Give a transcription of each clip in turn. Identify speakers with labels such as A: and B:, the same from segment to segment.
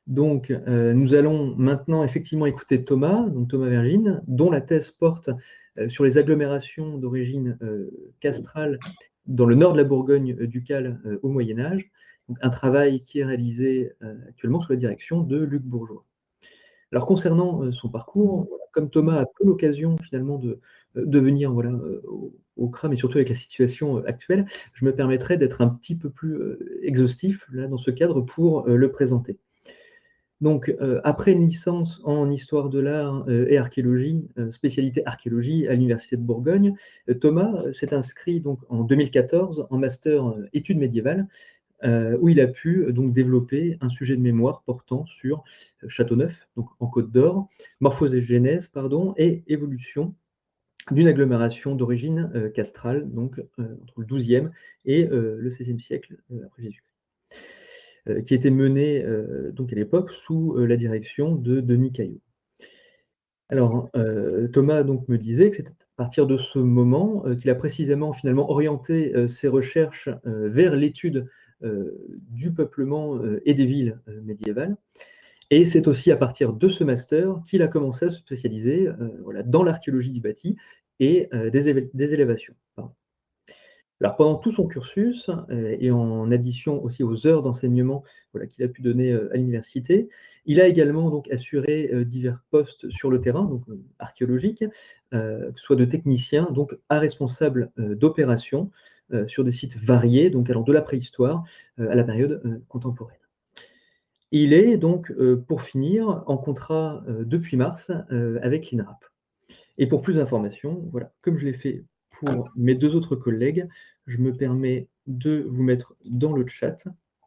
A: Donc, nous allons maintenant effectivement écouter Thomas, donc Thomas Vergine, dont la thèse porte sur les agglomérations d'origine castrale dans le nord de la Bourgogne ducale au Moyen Âge. Donc, un travail qui est réalisé actuellement sous la direction de Luc Bourgeois. Alors concernant son parcours, voilà, comme Thomas a peu l'occasion finalement de venir voilà, au CRAM et surtout avec la situation actuelle, je me permettrai d'être un petit peu plus exhaustif là, dans ce cadre pour le présenter. Donc, après une licence en histoire de l'art et archéologie, spécialité archéologie à l'Université de Bourgogne, Thomas s'est inscrit donc en 2014 en master études médiévales, où il a pu donc développer un sujet de mémoire portant sur Châteauneuf, donc en Côte d'Or, morphogénèse pardon, et évolution d'une agglomération d'origine castrale, donc entre le XIIe et le XVIe siècle après Jésus-Christ. Qui était menée donc à l'époque sous la direction de Denis Caillot. Alors, Thomas donc me disait que c'est à partir de ce moment qu'il a précisément finalement orienté ses recherches vers l'étude du peuplement et des villes médiévales. Et c'est aussi à partir de ce master qu'il a commencé à se spécialiser voilà, dans l'archéologie du bâti et des élévations. Pardon. Alors pendant tout son cursus, et en addition aussi aux heures d'enseignement voilà, qu'il a pu donner à l'université, il a également donc assuré divers postes sur le terrain, donc archéologique, que ce soit de technicien, donc à responsable d'opérations sur des sites variés, donc allant de la préhistoire à la période contemporaine. Il est donc, pour finir, en contrat depuis mars avec l'INRAP. Et pour plus d'informations, voilà, comme je l'ai fait pour mes deux autres collègues, je me permets de vous mettre dans le chat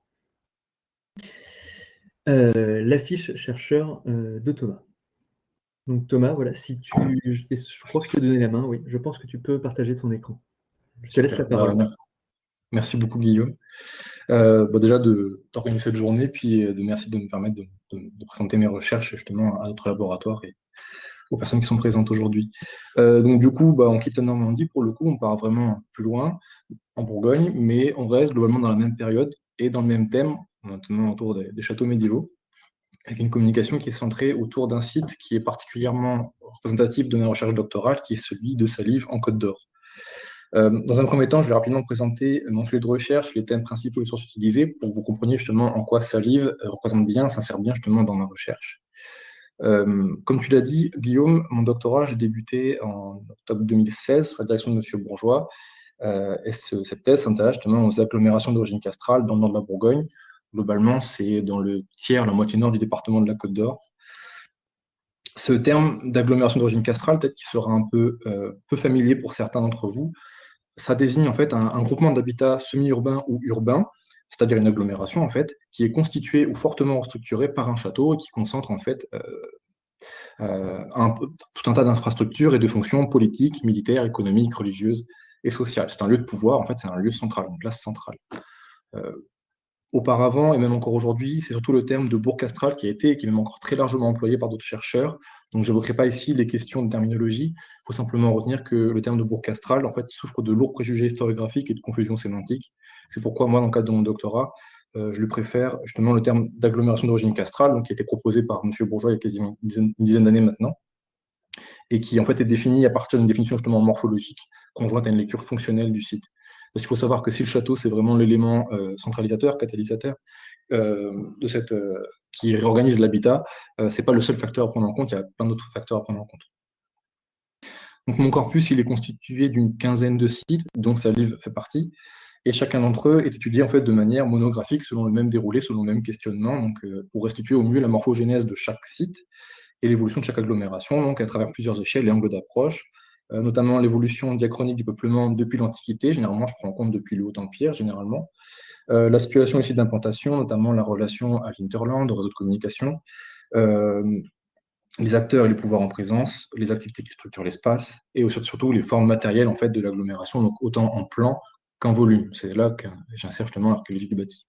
A: la fiche chercheur de Thomas. Donc Thomas, voilà, si tu, je crois que je t'ai donné la main, oui, je pense que tu peux partager ton écran. Je te laisse la parole.
B: Merci beaucoup Guillaume. Déjà d'organiser cette journée, puis merci de me permettre de présenter mes recherches justement à notre laboratoire et aux personnes qui sont présentes aujourd'hui. Donc du coup, on quitte la Normandie, pour le coup, on part vraiment plus loin, en Bourgogne, mais on reste globalement dans la même période et dans le même thème, maintenant autour des châteaux médiévaux, avec une communication qui est centrée autour d'un site qui est particulièrement représentatif de ma recherche doctorale, qui est celui de Salive en Côte d'Or. Dans un premier temps, je vais rapidement présenter mon sujet de recherche, les thèmes principaux et les sources utilisées, pour que vous compreniez justement en quoi Salive représente bien, s'insère bien justement dans ma recherche. Comme tu l'as dit, Guillaume, mon doctorat, j'ai débuté en octobre 2016 sous la direction de M. Bourgeois. Cette thèse s'intéresse justement aux agglomérations d'origine castrale dans le nord de la Bourgogne. Globalement, c'est dans le tiers, la moitié nord du département de la Côte d'Or. Ce terme d'agglomération d'origine castrale, peut-être qu'il sera un peu familier pour certains d'entre vous. Ça désigne en fait un groupement d'habitats semi-urbains ou urbains, c'est-à-dire une agglomération en fait, qui est constituée ou fortement structurée par un château et qui concentre en fait tout un tas d'infrastructures et de fonctions politiques, militaires, économiques, religieuses et sociales. C'est un lieu de pouvoir, en fait, c'est un lieu central, une place centrale. Auparavant, et même encore aujourd'hui, c'est surtout le terme de bourg castral qui a été, et qui est même encore très largement employé par d'autres chercheurs. Donc je n'évoquerai pas ici les questions de terminologie. Il faut simplement retenir que le terme de bourg castral, en fait, il souffre de lourds préjugés historiographiques et de confusion sémantique. C'est pourquoi moi, dans le cadre de mon doctorat, je lui préfère justement le terme d'agglomération d'origine castrale, donc, qui a été proposé par M. Bourgeois il y a quasiment une dizaine d'années maintenant, et qui en fait est défini à partir d'une définition justement morphologique, conjointe à une lecture fonctionnelle du site. Parce qu'il faut savoir que si le château, c'est vraiment l'élément centralisateur, catalysateur, qui réorganise l'habitat, ce n'est pas le seul facteur à prendre en compte, il y a plein d'autres facteurs à prendre en compte. Donc mon corpus, il est constitué d'une quinzaine de sites, dont Salive fait partie, et chacun d'entre eux est étudié en fait de manière monographique, selon le même déroulé, selon le même questionnement, donc pour restituer au mieux la morphogénèse de chaque site et l'évolution de chaque agglomération, donc à travers plusieurs échelles et angles d'approche, notamment l'évolution diachronique du peuplement depuis l'Antiquité, généralement je prends en compte depuis le Haut-Empire, généralement, la situation ici d'implantation, notamment la relation à l'Interland, au réseau de communication, les acteurs et les pouvoirs en présence, les activités qui structurent l'espace, et surtout les formes matérielles en fait, de l'agglomération, donc autant en plan qu'en volume. C'est là que j'insère justement l'archéologie du bâti.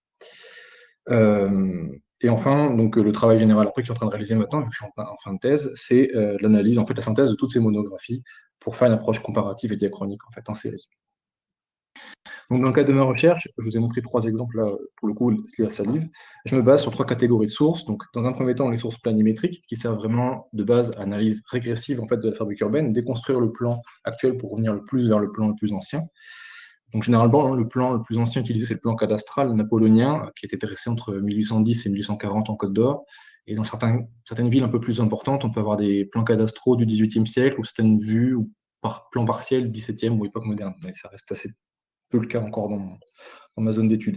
B: Et enfin, donc, le travail général après que je suis en train de réaliser maintenant, vu que je suis en fin de thèse, c'est l'analyse, en fait, la synthèse de toutes ces monographies pour faire une approche comparative et diachronique en fait, en série. Donc, dans le cadre de ma recherche, je vous ai montré 3 exemples là, pour le coup, la salive. Je me base sur 3 catégories de sources. Donc, dans un premier temps, les sources planimétriques, qui servent vraiment de base à l'analyse régressive en fait, de la fabrique urbaine, déconstruire le plan actuel pour revenir le plus vers le plan le plus ancien. Donc, généralement, le plan le plus ancien utilisé, c'est le plan cadastral napoléonien, qui a été dressé entre 1810 et 1840 en Côte d'Or. Et dans certaines villes un peu plus importantes, on peut avoir des plans cadastraux du XVIIIe siècle ou certaines vues ou par plan partiel XVIIe ou époque moderne. Mais ça reste assez peu le cas encore dans ma zone d'études.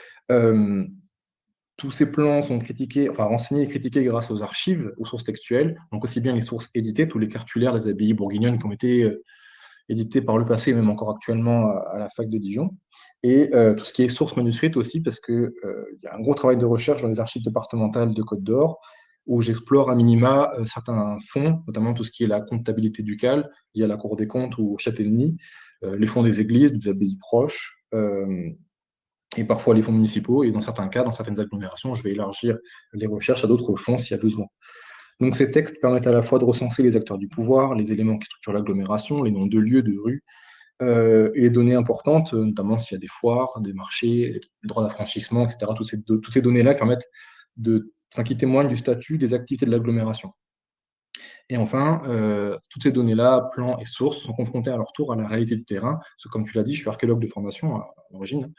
B: Tous ces plans sont critiqués, enfin renseignés et critiqués grâce aux archives, aux sources textuelles, donc aussi bien les sources éditées, tous les cartulaires, les abbayes bourguignonnes qui ont été édités par le passé, même encore actuellement à la fac de Dijon, et tout ce qui est sources manuscrites aussi, parce qu'il y a un gros travail de recherche dans les archives départementales de Côte d'Or, où j'explore à minima certains fonds, notamment tout ce qui est la comptabilité ducale, liée à la Cour des comptes ou au Châtellenie, les fonds des églises, des abbayes proches, et parfois les fonds municipaux, et dans certains cas, dans certaines agglomérations, je vais élargir les recherches à d'autres fonds s'il y a besoin. Donc ces textes permettent à la fois de recenser les acteurs du pouvoir, les éléments qui structurent l'agglomération, les noms de lieux, de rues, et les données importantes, notamment s'il y a des foires, des marchés, le droit d'affranchissement, etc. Toutes ces données-là permettent qui témoignent du statut des activités de l'agglomération. Et enfin, toutes ces données-là, plans et sources, sont confrontées à leur tour à la réalité du terrain. Parce que, comme tu l'as dit, je suis archéologue de formation à l'origine.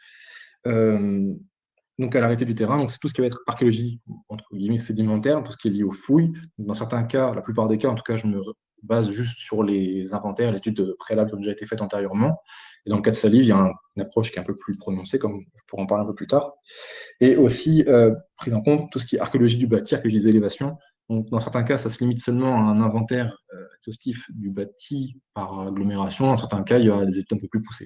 B: Donc à la réalité du terrain, donc c'est tout ce qui va être archéologie, entre guillemets, sédimentaire, tout ce qui est lié aux fouilles. Dans certains cas, la plupart des cas, en tout cas, je me base juste sur les inventaires, les études préalables qui ont déjà été faites antérieurement. Et dans le cas de Salive, il y a une approche qui est un peu plus prononcée, comme je pourrai en parler un peu plus tard. Et aussi, prise en compte tout ce qui est archéologie du bâti, archéologie des élévations. Donc, dans certains cas, ça se limite seulement à un inventaire exhaustif du bâti par agglomération. Dans certains cas, il y a des études un peu plus poussées.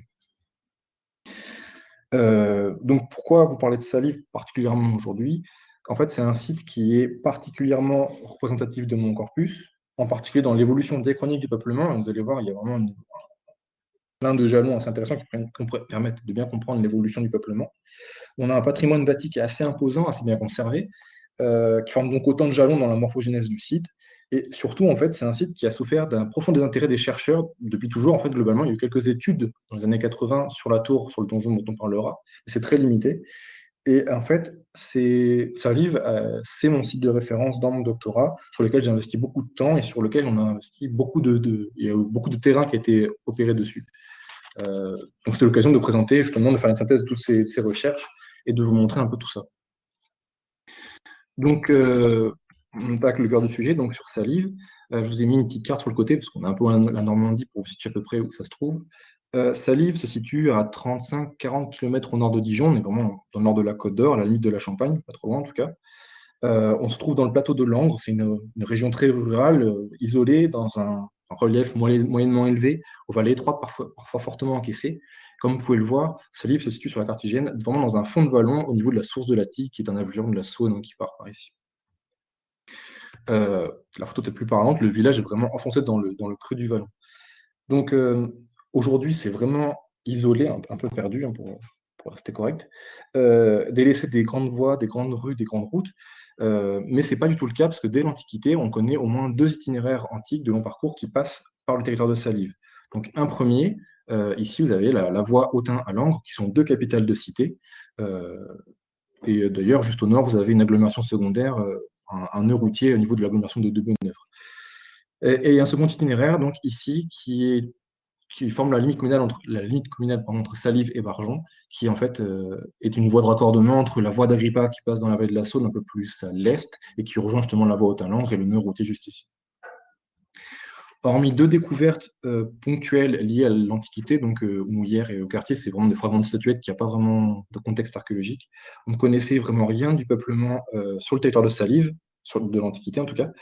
B: Donc, pourquoi vous parlez de Salive particulièrement aujourd'hui? En fait, c'est un site qui est particulièrement représentatif de mon corpus, en particulier dans l'évolution diachronique du peuplement. Vous allez voir, il y a vraiment plein de jalons assez intéressants qui permettent de bien comprendre l'évolution du peuplement. On a un patrimoine bâti qui est assez imposant, assez bien conservé, qui forme donc autant de jalons dans la morphogénèse du site. Et surtout, en fait, c'est un site qui a souffert d'un profond désintérêt des chercheurs depuis toujours. En fait, globalement, il y a eu quelques études dans les années 80 sur la tour, sur le donjon dont on parlera, mais c'est très limité. Et en fait, Salive, c'est mon site de référence dans mon doctorat, sur lequel j'ai investi beaucoup de temps et sur lequel on a investi il y a eu beaucoup de terrain qui a été opéré dessus. Donc, c'était l'occasion de présenter, justement, de faire une synthèse de toutes ces recherches et de vous montrer un peu tout ça. Donc, on attaque le cœur du sujet, donc sur Salive. Je vous ai mis une petite carte sur le côté, parce qu'on a un peu la Normandie pour vous situer à peu près où ça se trouve. Salive se situe à 35-40 km au nord de Dijon. On est vraiment dans le nord de la Côte d'Or, à la limite de la Champagne, pas trop loin en tout cas. On se trouve dans le plateau de Langres. C'est une région très rurale, isolée, dans un relief moyennement élevé, aux vallées étroites, parfois fortement encaissées. Comme vous pouvez le voir, Salive se situe sur la Cartigène, vraiment dans un fond de vallon au niveau de la source de la Tille, qui est un affluent de la Saône qui part par ici. La photo est plus parlante, le village est vraiment enfoncé dans le creux du vallon. Donc aujourd'hui, c'est vraiment isolé, un peu perdu, hein, pour rester correct, délaissé des grandes voies, des grandes rues, des grandes routes. Mais ce n'est pas du tout le cas, parce que dès l'Antiquité, on connaît au moins 2 itinéraires antiques de long parcours qui passent par le territoire de Salive. Donc un premier, ici vous avez la voie Autun à Langres, qui sont 2 capitales de cité. Et d'ailleurs, juste au nord, vous avez une agglomération secondaire, un nœud routier au niveau de l'agglomération de Bonneufre. Et il y a un second itinéraire, donc ici, qui forme la limite communale entre Salive et Barjon, qui en fait est une voie de raccordement entre la voie d'Agrippa qui passe dans la vallée de la Saône un peu plus à l'est et qui rejoint justement la voie Autun-Langres et le nœud routier juste ici. Hormis 2 découvertes ponctuelles liées à l'Antiquité, donc Mouillères et au quartier, c'est vraiment des fragments de statuettes qui n'ont pas vraiment de contexte archéologique. On ne connaissait vraiment rien du peuplement sur le territoire de Salive, de l'Antiquité en tout cas.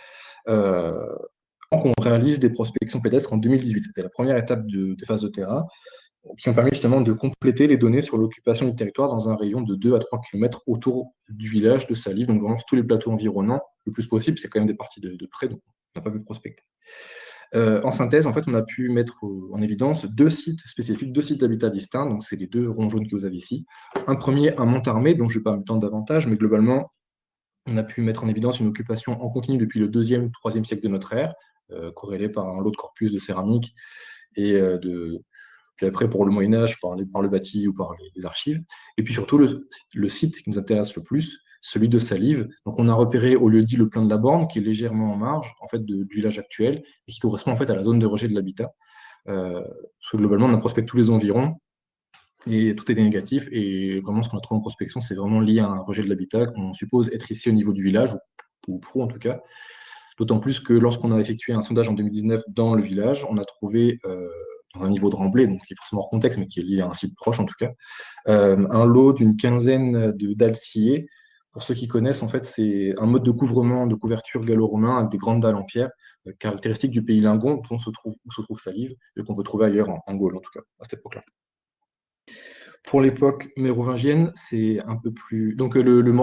B: On réalise des prospections pédestres en 2018. C'était la première étape des phases de terrain qui ont permis justement de compléter les données sur l'occupation du territoire dans un rayon de 2 à 3 km autour du village de Salive, donc vraiment sur tous les plateaux environnants, le plus possible. C'est quand même des parties de près, donc on n'a pas pu prospecter. En synthèse, en fait, on a pu mettre en évidence 2 sites spécifiques, 2 sites d'habitat distincts. Donc, c'est les 2 ronds jaunes que vous avez ici. Un premier à Montarmé, dont je ne vais pas me tendre davantage, mais globalement, on a pu mettre en évidence une occupation en continu depuis le 2e, 3e siècle de notre ère, corrélée par un lot de corpus de céramique et Puis après, pour le Moyen-Âge, par le bâti ou par les archives. Et puis surtout, le site qui nous intéresse le plus, celui de Salive. Donc on a repéré au lieu dit le plein de la Borne, qui est légèrement en marge en fait, du village actuel, et qui correspond en fait à la zone de rejet de l'habitat. Parce que globalement, on a prospecté tous les environs, et tout était négatif. Et vraiment, ce qu'on a trouvé en prospection, c'est vraiment lié à un rejet de l'habitat qu'on suppose être ici au niveau du village, ou pro en tout cas. D'autant plus que lorsqu'on a effectué un sondage en 2019 dans le village, on a trouvé, dans un niveau de remblai, donc qui est forcément hors contexte, mais qui est lié à un site proche en tout cas, un lot d'une quinzaine de dalles sciées. Pour ceux qui connaissent, en fait, c'est un mode de couvrement, de couverture gallo-romain avec des grandes dalles en pierre, caractéristiques du pays Lingon, où se trouve Salive, et qu'on peut trouver ailleurs en Gaule, en tout cas, à cette époque-là. Pour l'époque mérovingienne, c'est un peu plus. Donc,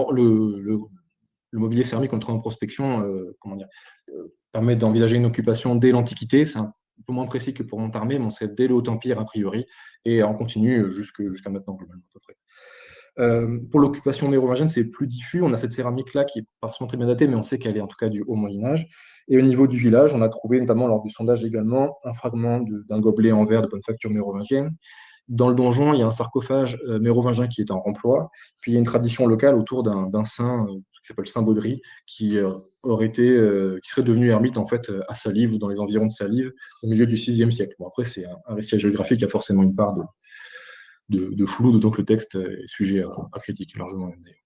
B: le mobilier céramique qu'on trouve en prospection comment dire, permet d'envisager une occupation dès l'Antiquité. C'est un peu moins précis que pour Montarmé, mais on sait dès le Haut-Empire a priori, et en continu jusqu'à maintenant, globalement, à peu près. Pour l'occupation mérovingienne, c'est plus diffus. On a cette céramique-là qui est pas forcément très bien datée, mais on sait qu'elle est en tout cas du Haut Moyen-Âge. Et au niveau du village, on a trouvé, notamment lors du sondage également, un fragment d'un gobelet en verre de bonne facture mérovingienne. Dans le donjon, il y a un sarcophage mérovingien qui est en remploi. Puis il y a une tradition locale autour d'un saint qui s'appelle Saint Baudry, qui qui serait devenu ermite en fait à Salive ou dans les environs de Salive au milieu du VIe siècle. Bon, après, c'est un récit géographique qui a forcément une part de flou, d'autant que le texte est sujet à critique largement même d'ailleurs.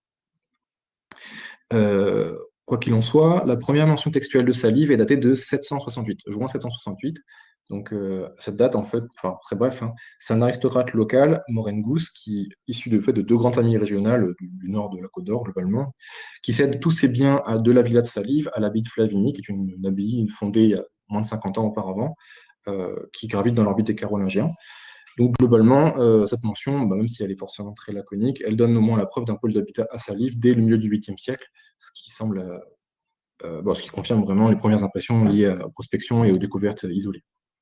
B: Quoi qu'il en soit, la première mention textuelle de Salive est datée de 768, juin 768. Donc cette date, en fait, enfin très bref, hein, c'est un aristocrate local, Morengous, qui issu de fait de deux grandes familles régionales du nord de la Côte d'Or globalement, qui cède tous ses biens de la villa de Salive à l'abbaye de Flavigny, qui est une abbaye fondée il y a moins de 50 ans auparavant, qui gravite dans l'orbite des Carolingiens. Donc globalement, cette mention, même si elle est forcément très laconique, elle donne au moins la preuve d'un pôle d'habitat à Salive dès le milieu du 8e siècle, ce qui semble, ce qui confirme vraiment les premières impressions liées à la prospection et aux découvertes isolées.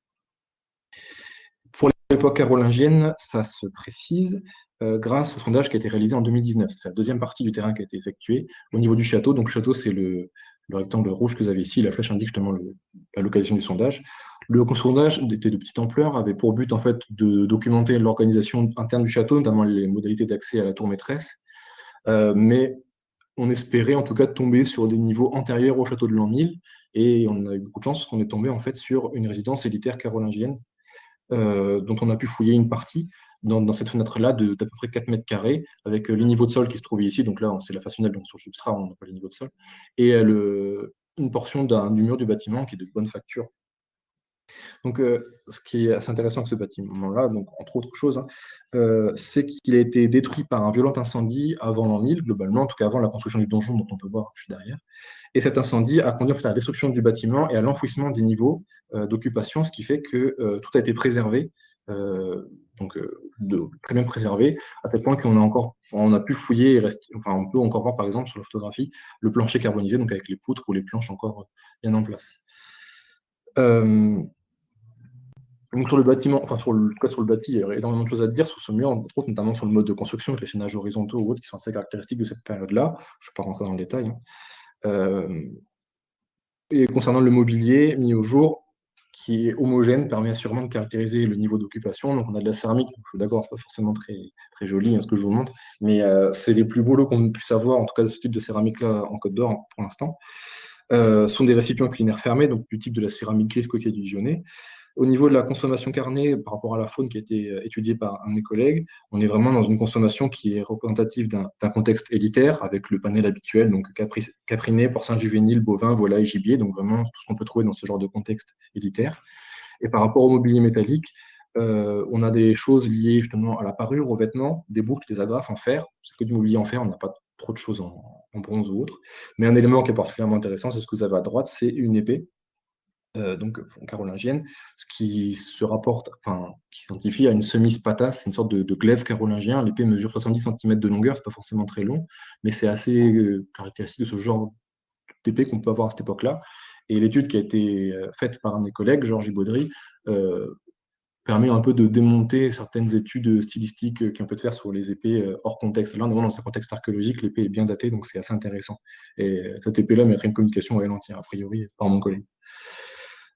B: Pour l'époque carolingienne, ça se précise grâce au sondage qui a été réalisé en 2019. C'est la deuxième partie du terrain qui a été effectuée au niveau du château. Donc le château, c'est le rectangle rouge que vous avez ici. La flèche indique justement la localisation du sondage. Le sondage était de petite ampleur, avait pour but en fait de documenter l'organisation interne du château, notamment les modalités d'accès à la tour maîtresse. Mais on espérait en tout cas tomber sur des niveaux antérieurs au château de l'an 1000, et on a eu beaucoup de chance parce qu'on est tombé en fait sur une résidence élitaire carolingienne dont on a pu fouiller une partie dans cette fenêtre-là d'à peu près 4 mètres carrés, avec les niveaux de sol qui se trouvent ici. Donc là, c'est la face finale, donc sur le substrat, on n'a pas les niveaux de sol. Et une portion du mur du bâtiment qui est de bonne facture. Donc, ce qui est assez intéressant avec ce bâtiment-là, donc entre autres choses, c'est qu'il a été détruit par un violent incendie avant l'an 1000, globalement, en tout cas avant la construction du donjon dont on peut voir juste derrière. Et cet incendie a conduit en fait, à la destruction du bâtiment et à l'enfouissement des niveaux d'occupation, ce qui fait que tout a été préservé, très bien préservé, à tel point on a pu fouiller, on peut encore voir par exemple sur la photographie le plancher carbonisé, donc avec les poutres ou les planches encore bien en place. Donc sur le bâtiment, enfin sur le bâti, il y a énormément de choses à dire sur ce mur, entre autres notamment sur le mode de construction avec les chaînages horizontaux ou autres qui sont assez caractéristiques de cette période-là. Je ne vais pas rentrer dans le détail. Et concernant le mobilier mis au jour, qui est homogène, permet assurément de caractériser le niveau d'occupation. Donc on a de la céramique, je suis d'accord, c'est pas forcément très, très joli ce que je vous montre, mais c'est les plus beaux lots qu'on puisse avoir, en tout cas de ce type de céramique-là en Côte d'Or pour l'instant. Sont des récipients culinaires fermés, donc du type de la céramique grise coquille diligionée. Au niveau de la consommation carnée, par rapport à la faune qui a été étudiée par un de mes collègues, on est vraiment dans une consommation qui est représentative d'un contexte élitaire, avec le panel habituel, donc capriné, porcin juvénile, bovin, volaille, gibier, donc vraiment tout ce qu'on peut trouver dans ce genre de contexte élitaire. Et par rapport au mobilier métallique, on a des choses liées justement à la parure, aux vêtements, des boucles, des agrafes en fer. C'est que du mobilier en fer, on n'a pas trop de choses en bronze ou autre. Mais un élément qui est particulièrement intéressant, c'est ce que vous avez à droite, c'est une épée, donc carolingienne, ce qui se rapporte, enfin, qui s'identifie à une semi-spata, c'est une sorte de glaive carolingien. L'épée mesure 70 cm de longueur, c'est pas forcément très long, mais c'est assez caractéristique de ce genre d'épée qu'on peut avoir à cette époque-là. Et l'étude qui a été faite par un de mes collègues, Georges Baudry, permet un peu de démonter certaines études stylistiques qui ont pu être faites sur les épées hors contexte. Là, dans un contexte archéologique, l'épée est bien datée, donc c'est assez intéressant. Et cette épée-là mériterait une communication à elle entière, a priori, par mon collègue.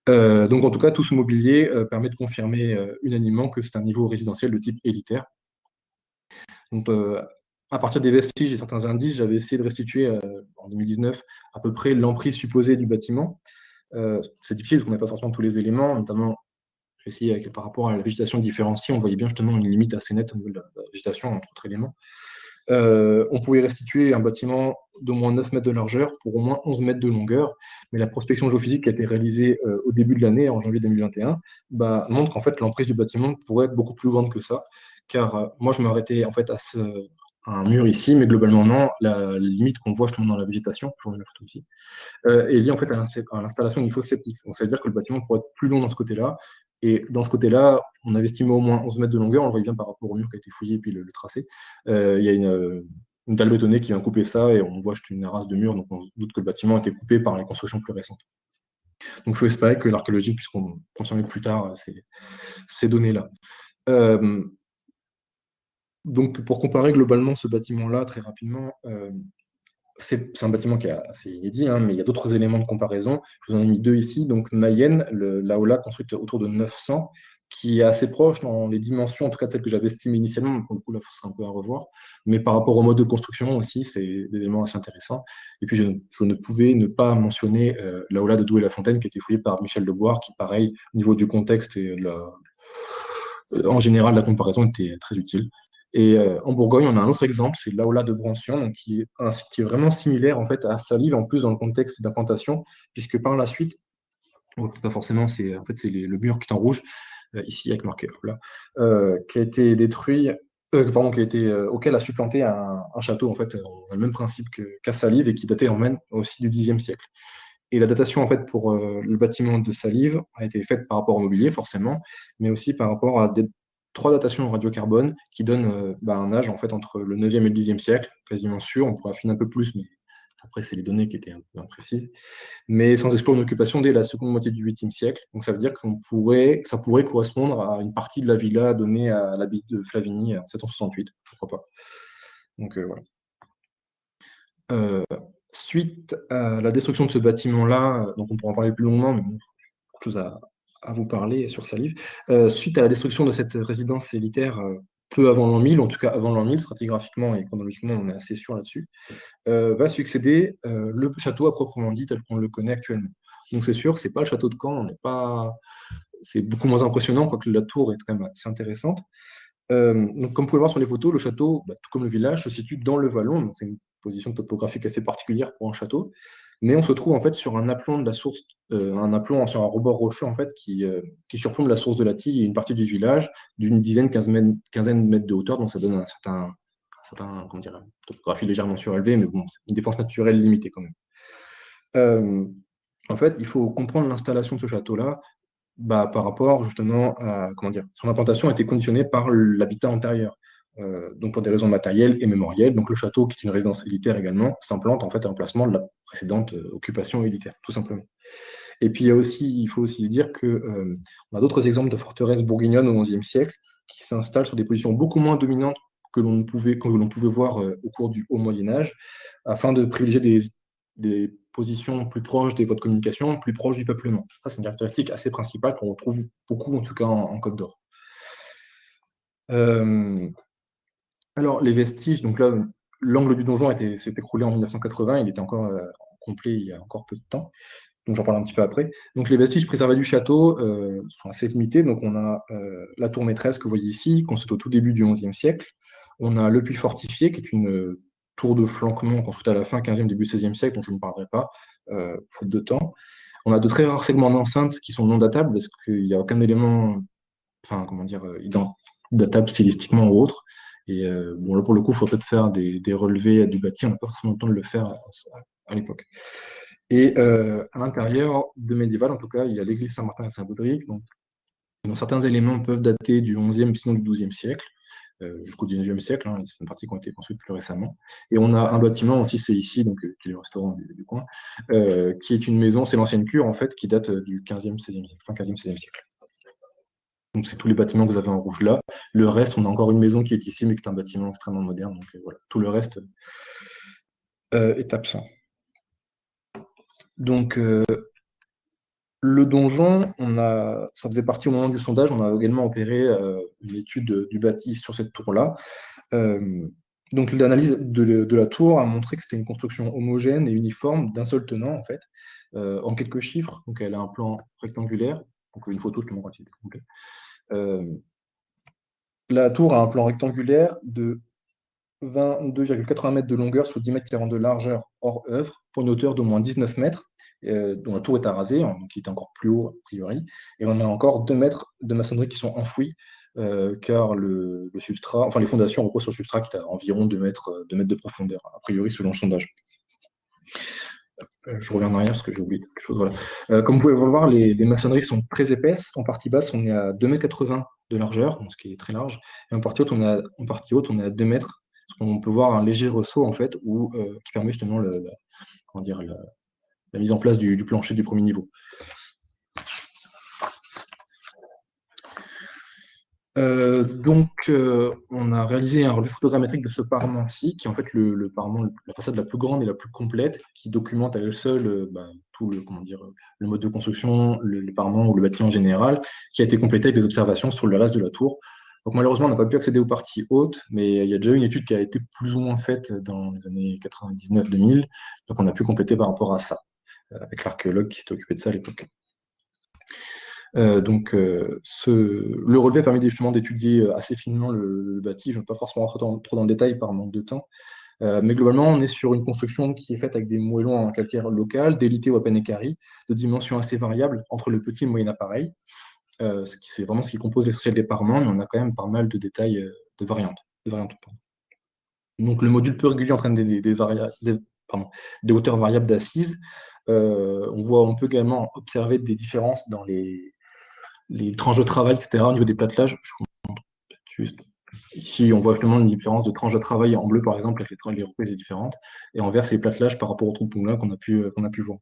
B: Donc en tout cas, tout ce mobilier permet de confirmer unanimement que c'est un niveau résidentiel de type élitaire. Donc à partir des vestiges et certains indices, j'avais essayé de restituer en 2019 à peu près l'emprise supposée du bâtiment. C'est difficile parce qu'on n'a pas forcément tous les éléments, notamment j'ai essayé par rapport à la végétation différenciée, on voyait bien justement une limite assez nette au niveau de la végétation entre autres éléments. On pouvait restituer un bâtiment d'au moins 9 mètres de largeur pour au moins 11 mètres de longueur, mais la prospection géophysique qui a été réalisée au début de l'année, en janvier 2021, montre qu'en fait l'emprise du bâtiment pourrait être beaucoup plus grande que ça, car moi je m'arrêtais en fait à un mur ici, mais globalement non, la limite qu'on voit justement dans la végétation, je vous remets la photo ici, est liée en fait à l'installation du fosse septique. Donc ça veut dire que le bâtiment pourrait être plus long dans ce côté-là, et dans ce côté-là, on avait estimé au moins 11 mètres de longueur, on le voyait bien par rapport au mur qui a été fouillé et puis le tracé. Il y a une dalle bétonnée qui vient couper ça et on voit juste une race de mur, donc on se doute que le bâtiment a été coupé par les constructions plus récentes. Donc il faut espérer que l'archéologie puisse confirmer plus tard ces données-là. Donc pour comparer globalement ce bâtiment-là très rapidement, c'est un bâtiment qui est assez inédit, hein, mais il y a d'autres éléments de comparaison. Je vous en ai mis deux ici. Donc Mayenne, l'Aola construite autour de 900, qui est assez proche dans les dimensions, en tout cas de celle que j'avais estimée initialement. Pour le coup, là, ce sera un peu à revoir. Mais par rapport au mode de construction aussi, c'est des éléments assez intéressants. Et puis je ne pouvais ne pas mentionner l'Aola de Douai-la-Fontaine, qui a été fouillée par Michel Deboire, qui, pareil, au niveau du contexte et en général, la comparaison était très utile. Et en Bourgogne, on a un autre exemple, c'est l'Aola de Brancion, donc qui est un site qui est vraiment similaire en fait à Salive, en plus dans le contexte d'implantation, puisque par la suite, pas forcément, c'est en fait c'est le mur qui est en rouge ici avec marqué là, qui a été détruit, pardon, auquel a supplanté un château en fait, on a le même principe qu'à Salive et qui datait en même aussi du Xe siècle. Et la datation, en fait, pour le bâtiment de Salive a été faite par rapport au mobilier, forcément, mais aussi par rapport à trois datations au radiocarbone qui donnent un âge, en fait, entre le 9e et le 10e siècle, quasiment sûr. On pourrait affiner un peu plus, mais après, c'est les données qui étaient un peu imprécises. Mais sans exclure une occupation dès la seconde moitié du 8e siècle. Donc, ça veut dire ça pourrait correspondre à une partie de la villa donnée à l'abbaye de Flavigny en 768, pourquoi pas. Donc, voilà. Suite à la destruction de ce bâtiment-là, donc on pourra en parler plus longuement, mais beaucoup de choses à vous parler sur Salive. Suite à la destruction de cette résidence élitaire peu avant l'an 1000, en tout cas avant l'an 1000, stratigraphiquement et chronologiquement, on est assez sûr là-dessus, va succéder le château à proprement dit, tel qu'on le connaît actuellement. Donc c'est sûr, c'est pas le château de Caen, c'est beaucoup moins impressionnant, quoique la tour est quand même assez intéressante. Donc, comme vous pouvez le voir sur les photos, le château, tout comme le village, se situe dans le vallon. Donc, c'est une position topographique assez particulière pour un château. Mais on se trouve en fait sur un aplomb de la source, un aplomb sur un rebord rocheux en fait qui surplombe la source de la Tille et une partie du village d'une quinzaine de mètres de hauteur. Donc, ça donne un certain comment dire, une topographie légèrement surélevée, mais bon, c'est une défense naturelle limitée quand même. En fait, il faut comprendre l'installation de ce château-là par rapport justement à, comment dire, son implantation a été conditionnée par l'habitat antérieur. Donc pour des raisons matérielles et mémorielles. Donc le château, qui est une résidence élitaire également, s'implante en fait à l'emplacement de la précédente occupation élitaire, tout simplement. Et puis il faut aussi se dire que on a d'autres exemples de forteresses bourguignonnes au XIe siècle qui s'installent sur des positions beaucoup moins dominantes que l'on pouvait voir au cours du Haut Moyen Âge, afin de privilégier des positions plus proches des voies de communication, plus proches du peuplement. Ça, c'est une caractéristique assez principale qu'on retrouve beaucoup, en tout cas en Côte d'Or. Alors, les vestiges, donc là, l'angle du donjon s'est écroulé en 1980, il était encore complet il y a encore peu de temps, donc j'en parle un petit peu après. Donc les vestiges préservés du château sont assez limités, donc on a la tour maîtresse que vous voyez ici, construite au tout début du XIe siècle. On a le puits fortifié, qui est une tour de flanquement construite à la fin 15e, début 16e siècle, dont je ne parlerai pas, faute de temps. On a de très rares segments d'enceinte qui sont non datables, parce qu'il n'y a aucun élément, enfin, comment dire, datable stylistiquement ou autre. Et bon, là, pour le coup, il faut peut-être faire des relevés du bâti, on n'a pas forcément le temps de le faire à l'époque. Et à l'intérieur de médiéval, en tout cas, il y a l'église Saint-Martin et Saint-Baudric, donc certains éléments peuvent dater du XIe, sinon du XIIe siècle, jusqu'au XIXe siècle, hein, c'est une partie qui ont été construites plus récemment. Et on a un bâtiment aussi, c'est ici, donc, qui est le restaurant du coin, qui est une maison, c'est l'ancienne cure, en fait, qui date du XVe, XVIe siècle, fin XVe, XVIe siècle. Donc c'est tous les bâtiments que vous avez en rouge là. Le reste, on a encore une maison qui est ici, mais qui est un bâtiment extrêmement moderne, donc voilà, tout le reste est absent. Donc, Le donjon, ça faisait partie au moment du sondage, on a également opéré une étude du bâti sur cette tour-là. Donc l'analyse de la tour a montré que c'était une construction homogène et uniforme d'un seul tenant, en fait. En quelques chiffres, donc elle a un plan rectangulaire, donc une photo, je te montre complet. La tour a un plan rectangulaire de 22,80 mètres de longueur sur 10 mètres 40 de largeur hors œuvre, pour une hauteur d'au moins 19 mètres, dont la tour est à raser, donc qui est encore plus haut a priori, et on a encore 2 mètres de maçonnerie qui sont enfouis, car le substrat, enfin les fondations reposent sur le substrat qui est à environ 2 mètres, 2 mètres de profondeur, a priori selon le sondage. Je reviens en arrière parce que j'ai oublié quelque chose. Voilà. Comme vous pouvez le voir, les maçonneries sont très épaisses. En partie basse, on est à 2,80 m de largeur, donc ce qui est très large. Et en partie haute, on est à 2 mètres. Parce qu'on peut voir un léger ressaut, en fait, qui permet justement comment dire, la mise en place du plancher du premier niveau. On a réalisé un relevé photogrammétrique de ce parement-ci, qui est en fait le parement, la façade la plus grande et la plus complète, qui documente à elle seule tout le mode de construction, le parement ou le bâtiment en général, qui a été complété avec des observations sur le reste de la tour. Donc malheureusement, on n'a pas pu accéder aux parties hautes, mais il y a déjà une étude qui a été plus ou moins faite dans les années 99-2000, donc on a pu compléter par rapport à ça, avec l'archéologue qui s'était occupé de ça à l'époque. Le relevé permet justement d'étudier assez finement le bâti. Je ne vais pas forcément rentrer trop dans le détail par manque de temps. Mais globalement, on est sur une construction qui est faite avec des moellons en calcaire local, délité ou à peine équarri, de dimensions assez variables entre le petit et le moyen appareil. C'est vraiment ce qui compose l'essentiel des parements, mais on a quand même pas mal de détails, de variantes. Donc le module peu régulier entraîne des hauteurs variables d'assises. On peut également observer des différences dans les tranches de travail, etc. Au niveau des plattelages. Je vous montre juste. Ici, on voit justement une différence de tranche de travail en bleu, par exemple, avec les reprises différentes, et en vert, c'est les plattelages par rapport au trou Poulin qu'on a pu voir.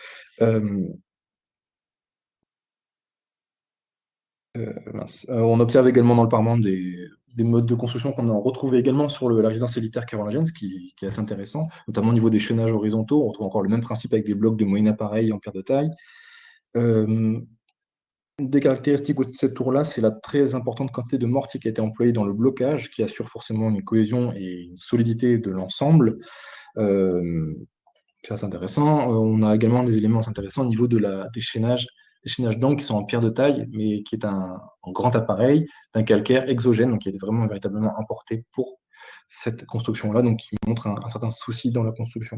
B: On observe également dans le parement des modes de construction qu'on a retrouvés également sur la résidence élitaire carolingienne, ce qui est assez intéressant, notamment au niveau des chaînages horizontaux. On retrouve encore le même principe avec des blocs de moyen appareil en pierre de taille. Une des caractéristiques de cette tour-là, c'est la très importante quantité de mortier qui a été employée dans le blocage, qui assure forcément une cohésion et une solidité de l'ensemble. Ça, c'est intéressant. On a également des éléments intéressants au niveau des chaînages d'angles qui sont en pierre de taille, mais qui est un grand appareil d'un calcaire exogène, donc qui est vraiment véritablement importé pour cette construction-là, donc qui montre un certain souci dans la construction.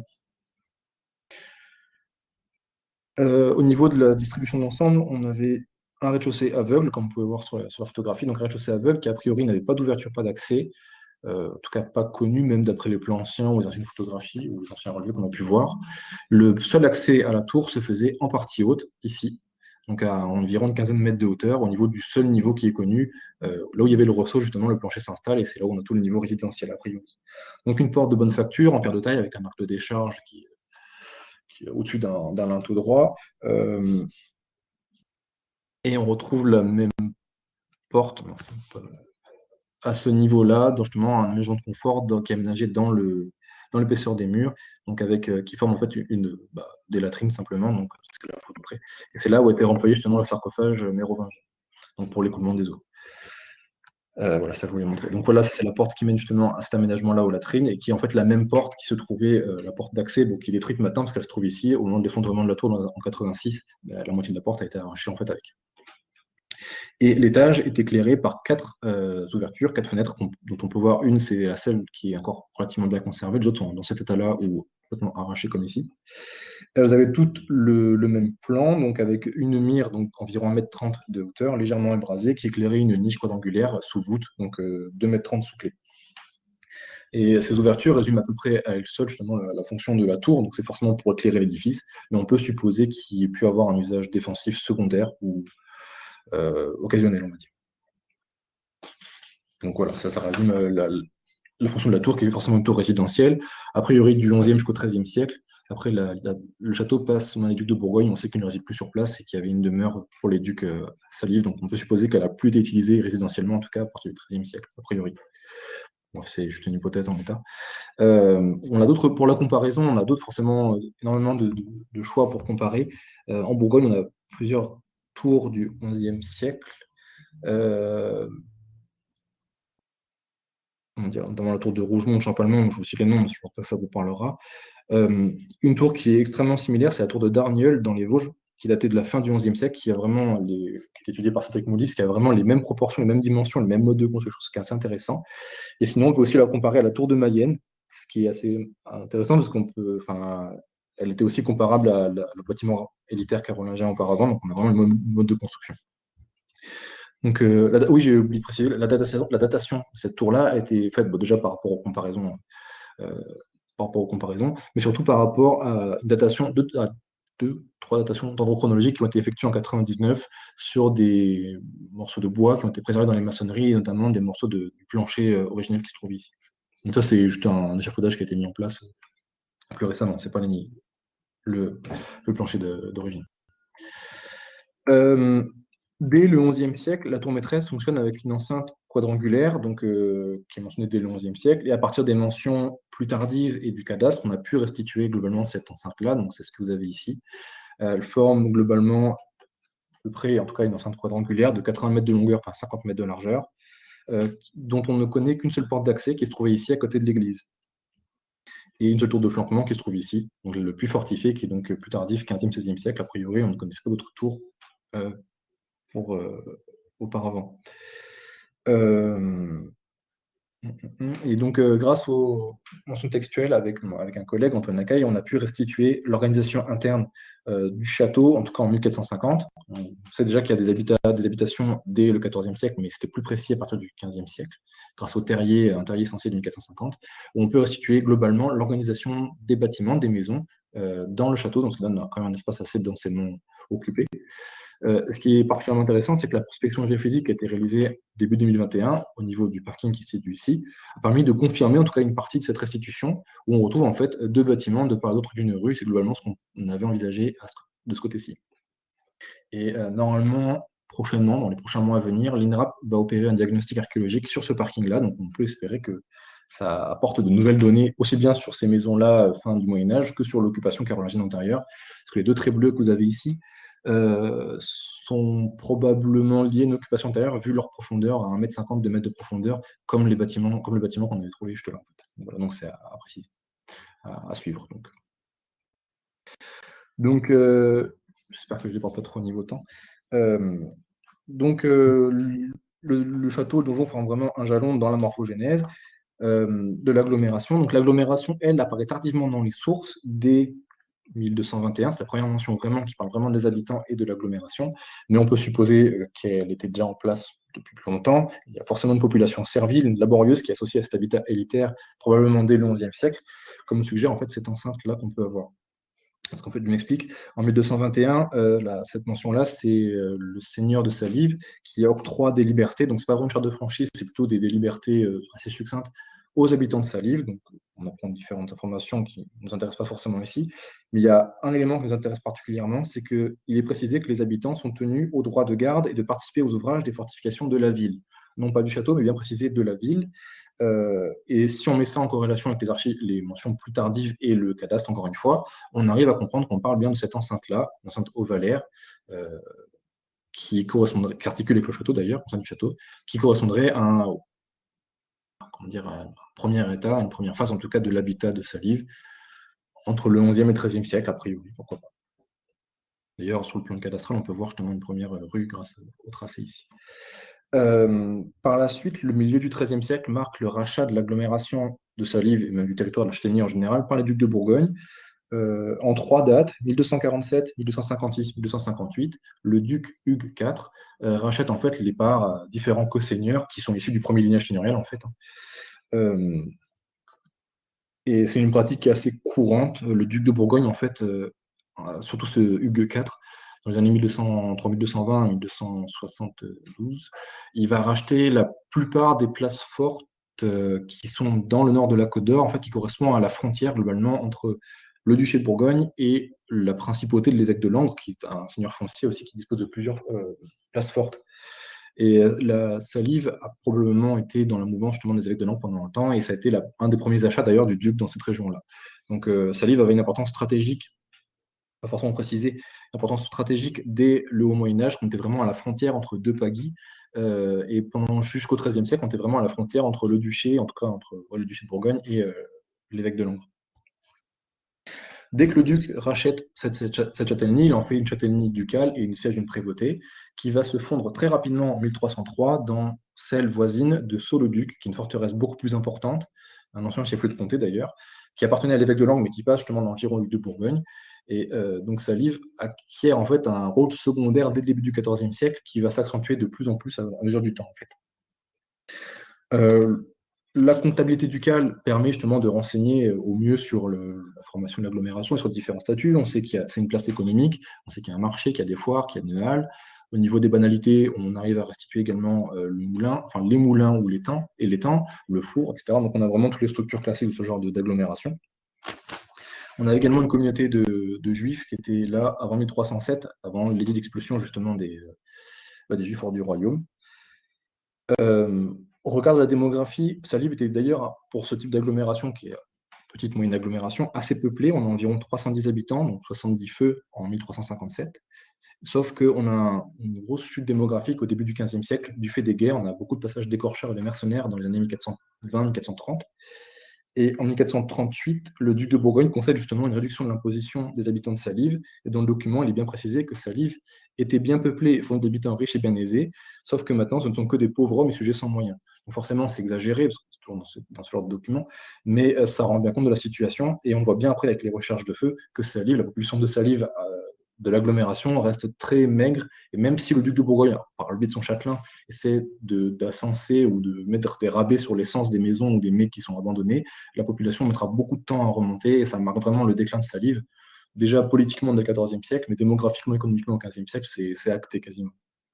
B: Au niveau de la distribution de l'ensemble, on avait un rez-de-chaussée aveugle, comme vous pouvez voir sur la photographie, donc rez-de-chaussée aveugle qui a priori n'avait pas d'ouverture, pas d'accès, en tout cas pas connu, même d'après les plans anciens ou les anciennes photographies ou les anciens relevés qu'on a pu voir. Le seul accès à la tour se faisait en partie haute, ici, donc à environ une quinzaine de mètres de hauteur, au niveau du seul niveau qui est connu, là où il y avait le ressaut, justement, le plancher s'installe, et c'est là où on a tout le niveau résidentiel a priori. Donc une porte de bonne facture, en pierre de taille, avec un arc de décharge qui est au-dessus d'un linteau droit. Et on retrouve la même porte à ce niveau-là, justement un maison de confort qui est aménagé dans l'épaisseur des murs, donc qui forme en fait des latrines simplement, donc c'est la photo près. Et c'est là où a été remployé justement le sarcophage mérovingien, donc pour l'écoulement des eaux. Voilà, ça je voulais montrer. Donc voilà, c'est la porte qui mène justement à cet aménagement-là aux latrines, et qui est en fait la même porte qui se trouvait, la porte d'accès, qui est détruite maintenant parce qu'elle se trouve ici. Au moment de l'effondrement de la tour en 86, la moitié de la porte a été arrachée en fait avec. Et l'étage est éclairé par 4 ouvertures, 4 fenêtres, dont on peut voir une, c'est la seule qui est encore relativement bien conservée. Les autres sont dans cet état-là ou complètement arrachées comme ici. Elles avaient toutes le même plan, donc avec une mire, donc environ 1,30 m de hauteur, légèrement embrasée, qui éclairait une niche quadrangulaire sous voûte, donc 2,30 m sous clé. Et ces ouvertures résument à peu près à elles seules justement la fonction de la tour, donc c'est forcément pour éclairer l'édifice, mais on peut supposer qu'il ait pu avoir un usage défensif secondaire ou occasionnel, on va dire. Donc voilà, ça résume la fonction de la tour, qui est forcément une tour résidentielle, a priori du XIe jusqu'au XIIIe siècle. Après, le château passe sous les ducs de Bourgogne, on sait qu'il ne réside plus sur place et qu'il y avait une demeure pour les ducs à Salive, donc on peut supposer qu'elle a plus été utilisée résidentiellement, en tout cas à partir du XIIIe siècle, a priori. Bon, c'est juste une hypothèse en l'état. On a d'autres, pour la comparaison, on a d'autres forcément énormément de choix pour comparer. En Bourgogne, on a plusieurs tours du XIe siècle. Comment dire, notamment la tour de Rougemont, Champalmont, je vous cite les noms, mais je pense pas que ça vous parlera. Une tour qui est extrêmement similaire, c'est la tour de Darnieul dans les Vosges, qui datait de la fin du XIe siècle, qui est étudiée par Cédric Moulis, qui a vraiment les mêmes proportions, les mêmes dimensions, les mêmes modes de construction, ce qui est assez intéressant. Et sinon, on peut aussi la comparer à la tour de Mayenne, ce qui est assez intéressant parce elle était aussi comparable à le bâtiment élitaire carolingien auparavant, donc on a vraiment le même mode de construction. Donc, oui, j'ai oublié de préciser, la datation de cette tour-là a été faite déjà par rapport aux comparaisons, mais surtout par rapport à une datation trois datations d'ordre chronologique qui ont été effectuées en 99 sur des morceaux de bois qui ont été préservés dans les maçonneries, et notamment des morceaux du plancher originel qui se trouve ici. Donc ça, c'est juste un échafaudage qui a été mis en place plus récemment, c'est pas le plancher d'origine. Dès le XIe siècle, la tour maîtresse fonctionne avec une enceinte quadrangulaire, donc, qui est mentionnée dès le XIe siècle, et à partir des mentions plus tardives et du cadastre, on a pu restituer globalement cette enceinte-là, donc c'est ce que vous avez ici. Elle forme globalement à peu près, en tout cas, une enceinte quadrangulaire de 80 mètres de longueur par 50 mètres de largeur, dont on ne connaît qu'une seule porte d'accès qui se trouvait ici à côté de l'église. Et une seule tour de flanquement qui se trouve ici, donc le plus fortifié, qui est donc plus tardif, 15e, 16e siècle. A priori, on ne connaissait pas d'autres tours auparavant. Et donc, grâce aux mentions textuelles avec un collègue, Antoine Lacaille, on a pu restituer l'organisation interne du château, en tout cas en 1450. On sait déjà qu'il y a des habitations dès le XIVe siècle, mais c'était plus précis à partir du XVe siècle, grâce un terrier essentiel de 1450, où on peut restituer globalement l'organisation des bâtiments, des maisons, dans le château, donc ça donne quand même un espace assez densément occupé. Ce qui est particulièrement intéressant, c'est que la prospection géophysique qui a été réalisée début 2021 au niveau du parking qui se situe ici a permis de confirmer en tout cas une partie de cette restitution où on retrouve en fait deux bâtiments de part et d'autre d'une rue. C'est globalement ce qu'on avait envisagé de ce côté-ci. Et normalement, prochainement, dans les prochains mois à venir, l'INRAP va opérer un diagnostic archéologique sur ce parking-là. Donc on peut espérer que ça apporte de nouvelles données aussi bien sur ces maisons-là fin du Moyen-Âge que sur l'occupation carolingienne antérieure. Parce que les deux traits bleus que vous avez ici sont probablement liés à une occupation antérieure vu leur profondeur à 1,50 m, 2 mètres de profondeur, comme le bâtiment qu'on avait trouvé juste là. En fait. Voilà, donc c'est à préciser, à suivre. Donc j'espère que je ne déborde pas trop au niveau temps. Donc le château, le donjon forment vraiment un jalon dans la morphogénèse de l'agglomération. Donc l'agglomération, elle, apparaît tardivement dans les sources dès 1221, c'est la première mention vraiment qui parle vraiment des habitants et de l'agglomération, mais on peut supposer qu'elle était déjà en place depuis plus longtemps. Il y a forcément une population servile, laborieuse, qui est associée à cet habitat élitaire, probablement dès le XIe siècle, comme suggère en fait cette enceinte-là qu'on peut avoir. Parce qu'en fait, je m'explique, en 1221, cette mention-là, c'est le seigneur de Salive qui octroie des libertés, donc c'est pas vraiment une charte de franchise, c'est plutôt des libertés assez succinctes aux habitants de Salive. Donc on apprend différentes informations qui ne nous intéressent pas forcément ici, mais il y a un élément qui nous intéresse particulièrement, c'est qu'il est précisé que les habitants sont tenus au droit de garde et de participer aux ouvrages des fortifications de la ville. Non pas du château, mais bien précisé de la ville. Et si on met ça en corrélation avec les mentions plus tardives et le cadastre, encore une fois, on arrive à comprendre qu'on parle bien de cette enceinte-là, l'enceinte ovalaire, qui articule avec le château d'ailleurs, l'enceinte du château, qui correspondrait à un premier état, une première phase en tout cas de l'habitat de Salive, entre le XIe et le XIIIe siècle, a priori, pourquoi pas. D'ailleurs, sur le plan cadastral, on peut voir justement une première rue grâce au tracé ici. Par la suite, le milieu du XIIIe siècle marque le rachat de l'agglomération de Salive et même du territoire de la Châtaignée en général par les ducs de Bourgogne. En trois dates, 1247, 1256, 1258, le duc Hugues IV rachète en fait les parts à différents co-seigneurs qui sont issus du premier lignage seigneurial en fait. Et c'est une pratique qui est assez courante. Le duc de Bourgogne en fait, surtout ce Hugues IV, dans les années 1200, 1220 et 1272, il va racheter la plupart des places fortes qui sont dans le nord de la Côte d'Or, en fait, qui correspond à la frontière globalement entre le duché de Bourgogne et la principauté de l'évêque de Langres, qui est un seigneur foncier aussi qui dispose de plusieurs places fortes. Et la Salive a probablement été dans la mouvance justement des évêques de Langres pendant un temps, et ça a été un des premiers achats d'ailleurs du duc dans cette région-là. Donc Salive avait une importance stratégique pas forcément précisé, importance stratégique dès le Haut Moyen-Âge, qu'on était vraiment à la frontière entre deux pagis, et pendant jusqu'au XIIIe siècle, on était vraiment à la frontière entre le duché, en tout cas entre le duché de Bourgogne et l'évêque de Langres. Dès que le duc rachète cette châtellenie, il en fait une châtellenie ducale et une siège d'une prévôté, qui va se fondre très rapidement en 1303 dans celle voisine de Sceaux-le-Duc, qui est une forteresse beaucoup plus importante, un ancien chef-lieu de comté d'ailleurs, qui appartenait à l'évêque de Langres, mais qui passe justement dans le giron de Bourgogne. Et donc Salive acquiert en fait un rôle secondaire dès le début du XIVe siècle, qui va s'accentuer de plus en plus à mesure du temps en fait. La comptabilité ducale permet justement de renseigner au mieux sur la formation de l'agglomération et sur différents statuts. On sait qu'il y a, c'est une place économique, on sait qu'il y a un marché, qu'il y a des foires, qu'il y a une halle. Au niveau des banalités, on arrive à restituer également le moulin, enfin les moulins ou l'étang, le four, etc. Donc on a vraiment toutes les structures classiques de ce genre d'agglomération. On a également une communauté de juifs qui était là avant 1307, avant l'édit d'expulsion justement des juifs hors du royaume. Au regard de la démographie, Salive était d'ailleurs, pour ce type d'agglomération, qui est petite moyenne agglomération, assez peuplée. On a environ 310 habitants, donc 70 feux en 1357. Sauf qu'on a une grosse chute démographique au début du XVe siècle, du fait des guerres. On a beaucoup de passages d'écorcheurs et de mercenaires dans les années 1420-1430. Et en 1438, le duc de Bourgogne concède justement une réduction de l'imposition des habitants de Salive. Et dans le document, il est bien précisé que Salive était bien peuplée, fondée d'habitants riches et bien aisés, sauf que maintenant, ce ne sont que des pauvres hommes et sujets sans moyens. Donc forcément, c'est exagéré, parce que c'est toujours dans ce genre de document, mais ça rend bien compte de la situation. Et on voit bien après, avec les recherches de feu, que Salive, la population de Salive de l'agglomération reste très maigre, et même si le duc de Bourgogne, par le biais de son châtelain, essaie d'ascenser ou de mettre des rabais sur l'essence des maisons ou des mets qui sont abandonnés, la population mettra beaucoup de temps à remonter, et ça marque vraiment le déclin de Salive, déjà politiquement dès le XIVe siècle, mais démographiquement, économiquement au XVe siècle, c'est acté quasiment.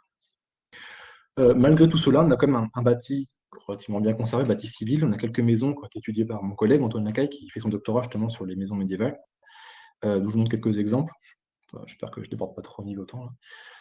B: Malgré tout cela, on a quand même un bâti relativement bien conservé, bâti civil. On a quelques maisons qui ont été étudiées par mon collègue Antoine Lacaille, qui fait son doctorat justement sur les maisons médiévales, d'où je vous montre quelques exemples. J'espère que je ne déborde pas trop au niveau temps.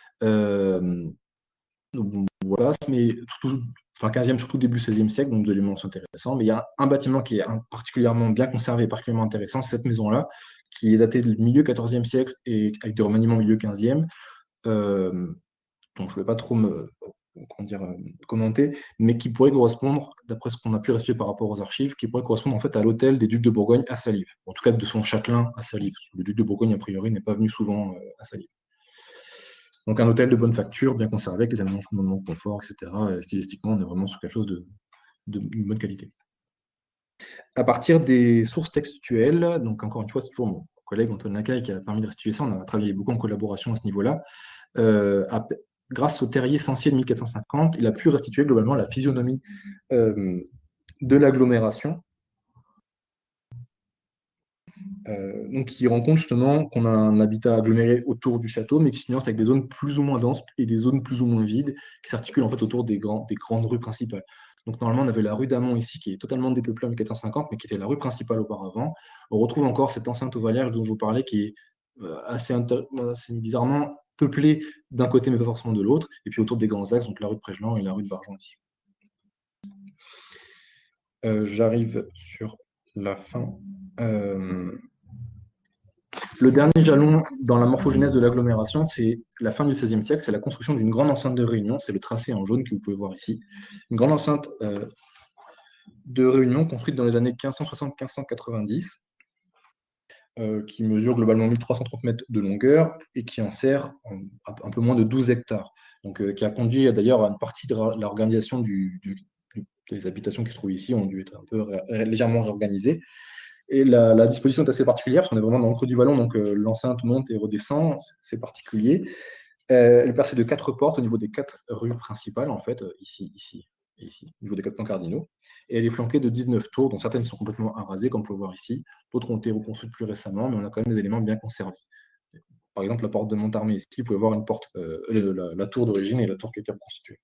B: Donc voilà, mais surtout, enfin 15e, surtout début 16e siècle, donc des éléments intéressants. Mais il y a un bâtiment qui est particulièrement bien conservé, particulièrement intéressant, c'est cette maison-là, qui est datée du milieu 14e siècle et avec des remaniements milieu 15e. Donc je ne vais pas trop commenter, mais qui pourrait correspondre, d'après ce qu'on a pu restituer par rapport aux archives, qui pourrait correspondre en fait à l'hôtel des ducs de Bourgogne à Salive, en tout cas de son châtelain à Salive. Le duc de Bourgogne, a priori, n'est pas venu souvent à Salive. Donc un hôtel de bonne facture, bien conservé, avec les aménagements de confort, etc. Stylistiquement, on est vraiment sur quelque chose de bonne qualité. À partir des sources textuelles, donc encore une fois, c'est toujours mon collègue Antoine Lacaille qui a permis de restituer ça, on a travaillé beaucoup en collaboration à ce niveau-là. Grâce au terrier Censier de 1450, il a pu restituer globalement la physionomie de l'agglomération. Donc, il rend compte justement qu'on a un habitat aggloméré autour du château, mais qui se nuance avec des zones plus ou moins denses et des zones plus ou moins vides, qui s'articulent en fait autour des grandes rues principales. Donc, normalement, on avait la rue d'Amont ici, qui est totalement dépeuplée en 1450, mais qui était la rue principale auparavant. On retrouve encore cette enceinte ovalière dont je vous parlais, qui est assez bizarrement peuplée d'un côté, mais pas forcément de l'autre, et puis autour des grands axes, donc la rue de Prégelan et la rue de Bargeon ici. J'arrive sur la fin. Le dernier jalon dans la morphogénèse de l'agglomération, c'est la fin du XVIe siècle, c'est la construction d'une grande enceinte de réunion, c'est le tracé en jaune que vous pouvez voir ici. Une grande enceinte de réunion construite dans les années 1560-1590, qui mesure globalement 1330 mètres de longueur et qui en sert un peu moins de 12 hectares. Donc, qui a conduit d'ailleurs à une partie de l'organisation des habitations qui se trouvent ici, ont dû être un peu légèrement réorganisées. Et la disposition est assez particulière, parce qu'on est vraiment dans le creux du vallon, donc l'enceinte monte et redescend, c'est particulier. Elle est percée de 4 portes au niveau des 4 rues principales, en fait, ici, ici et ici, au niveau des 4 points cardinaux. Et elle est flanquée de 19 tours, dont certaines sont complètement arasées, comme vous pouvez voir ici. D'autres ont été reconstruites plus récemment, mais on a quand même des éléments bien conservés. Par exemple, la porte de Montarmé ici, vous pouvez voir une porte, la tour d'origine et la tour qui a été reconstituée.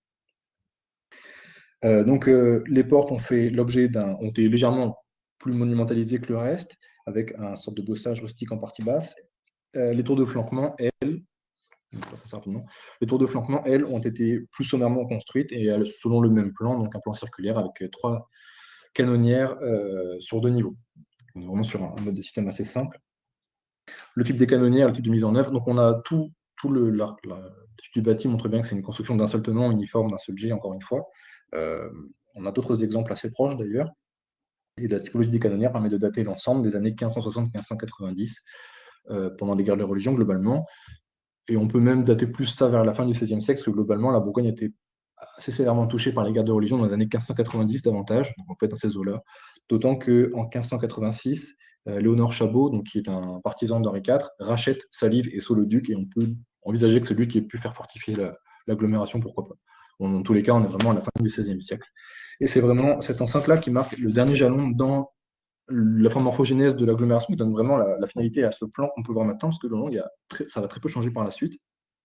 B: Donc, les portes ont été légèrement plus monumentalisées que le reste, avec un sorte de bossage rustique en partie basse. Les tours de flanquement, elles, ont été plus sommairement construites et selon le même plan, donc un plan circulaire avec 3 canonnières sur 2 niveaux. On est vraiment sur un mode de système assez simple. Le type des canonnières, le type de mise en œuvre. Donc on a tout l'étude du bâti montre bien que c'est une construction d'un seul tenant, uniforme, d'un seul jet, encore une fois. On a d'autres exemples assez proches d'ailleurs. Et la typologie des canonnières permet de dater l'ensemble des années 1560-1590, pendant les guerres de religion globalement. Et on peut même dater plus ça vers la fin du XVIe siècle, parce que globalement, la Bourgogne était assez sévèrement touchée par les guerres de religion dans les années 1590 davantage, donc on peut être dans ces eaux-là. D'autant qu'en 1586, Léonard Chabot, donc, qui est un partisan d'Henri IV, rachète Salive et Sault-le-Duc, et on peut envisager que c'est lui qui ait pu faire fortifier l'agglomération, pourquoi pas. Bon, dans tous les cas, on est vraiment à la fin du XVIe siècle. Et c'est vraiment cette enceinte-là qui marque le dernier jalon dans la forme morphogénèse de l'agglomération, qui donne vraiment la finalité à ce plan qu'on peut voir maintenant, parce que le long, ça va très peu changer par la suite.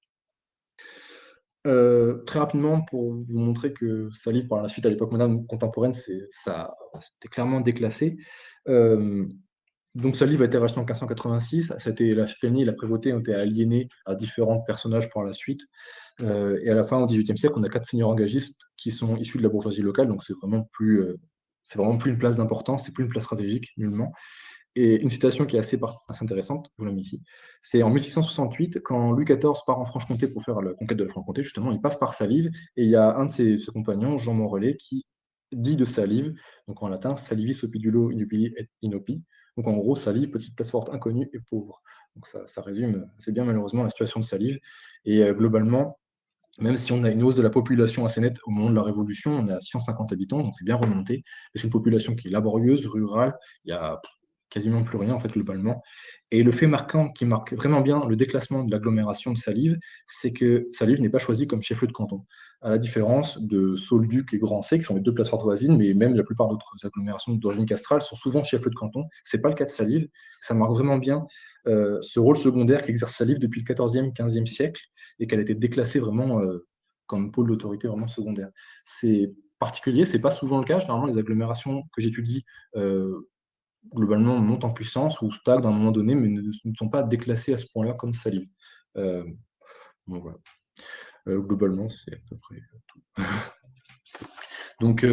B: Très rapidement, pour vous montrer que Salive, par la suite, à l'époque moderne contemporaine, c'était clairement déclassé. Donc Salive a été racheté en 1586. La châtellenie et la prévôté ont été aliénées à différents personnages par la suite. Et à la fin, au XVIIIe siècle, on a 4 seigneurs engagistes qui sont issus de la bourgeoisie locale, donc c'est vraiment plus une place d'importance, c'est plus une place stratégique, nullement. Et une citation qui est assez intéressante, je vous la mets ici, c'est en 1668, quand Louis XIV part en Franche-Comté pour faire la conquête de la Franche-Comté, justement, il passe par Salive, et il y a un de ses compagnons, Jean Morellet, qui dit de Salive, donc en latin, Salivis opidulo inubili et inopi, donc en gros, Salive, petite place forte inconnue et pauvre. Donc ça résume assez bien malheureusement la situation de Salive, et globalement, même si on a une hausse de la population assez nette au moment de la Révolution, on est à 650 habitants, donc c'est bien remonté, mais c'est une population qui est laborieuse, rurale, il y a quasiment plus rien en fait globalement. Et le fait marquant qui marque vraiment bien le déclassement de l'agglomération de Salive, c'est que Salive n'est pas choisi comme chef-lieu de canton, à la différence de Sault-le-Duc et Grand-C, qui sont les deux places fortes voisines, mais même la plupart d'autres agglomérations d'origine castrale sont souvent chefs-lieux de canton. C'est pas le cas de Salive. Ça marque vraiment bien ce rôle secondaire qu'exerce Salive depuis le XIVe, XVe siècle, et qu'elle a été déclassée vraiment comme pôle d'autorité vraiment secondaire. C'est particulier, c'est pas souvent le cas. Généralement, les agglomérations que j'étudie globalement montent en puissance ou stagnent à un moment donné, mais ne sont pas déclassées à ce point-là comme Salive. Donc voilà. Globalement, c'est à peu près tout. Donc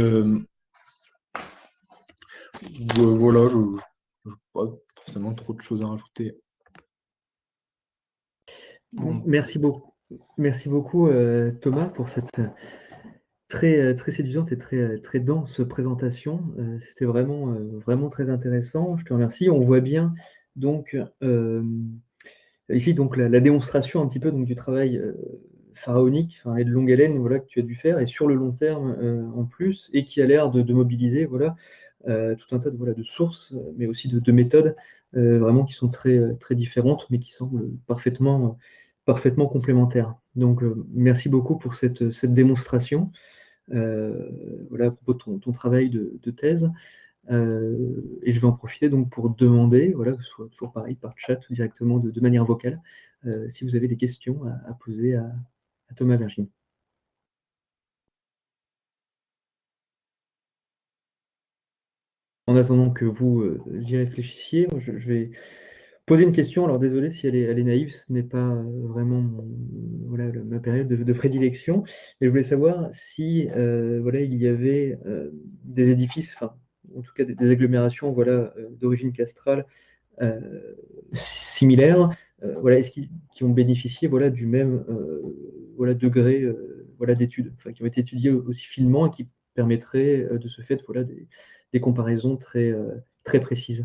B: voilà, je n'ai pas forcément trop de choses à rajouter.
A: Merci beaucoup. Merci beaucoup, Thomas, pour cette très séduisante et très dense présentation. C'était vraiment très intéressant. Je te remercie. On voit bien donc ici donc la démonstration un petit peu donc, du travail pharaonique et de longue haleine voilà, que tu as dû faire et sur le long terme en plus et qui a l'air de mobiliser voilà, tout un tas de sources mais aussi de méthodes vraiment qui sont très différentes mais qui semblent parfaitement complémentaires. Donc merci beaucoup pour cette démonstration. Voilà, à propos de ton travail de thèse. Et je vais en profiter donc pour demander, voilà, que ce soit toujours pareil par chat ou directement de manière vocale, si vous avez des questions à poser à Thomas Vergine. En attendant que vous y réfléchissiez, je vais poser une question. Alors désolé si elle est naïve, ce n'est pas vraiment voilà, ma période de prédilection, mais je voulais savoir si voilà, il y avait des édifices, enfin en tout cas des agglomérations voilà, d'origine castrale similaires, voilà, qui ont bénéficié voilà, du même voilà, degré voilà, d'études, enfin, qui ont été étudiés aussi finement et qui permettraient de ce fait voilà, des comparaisons très précises.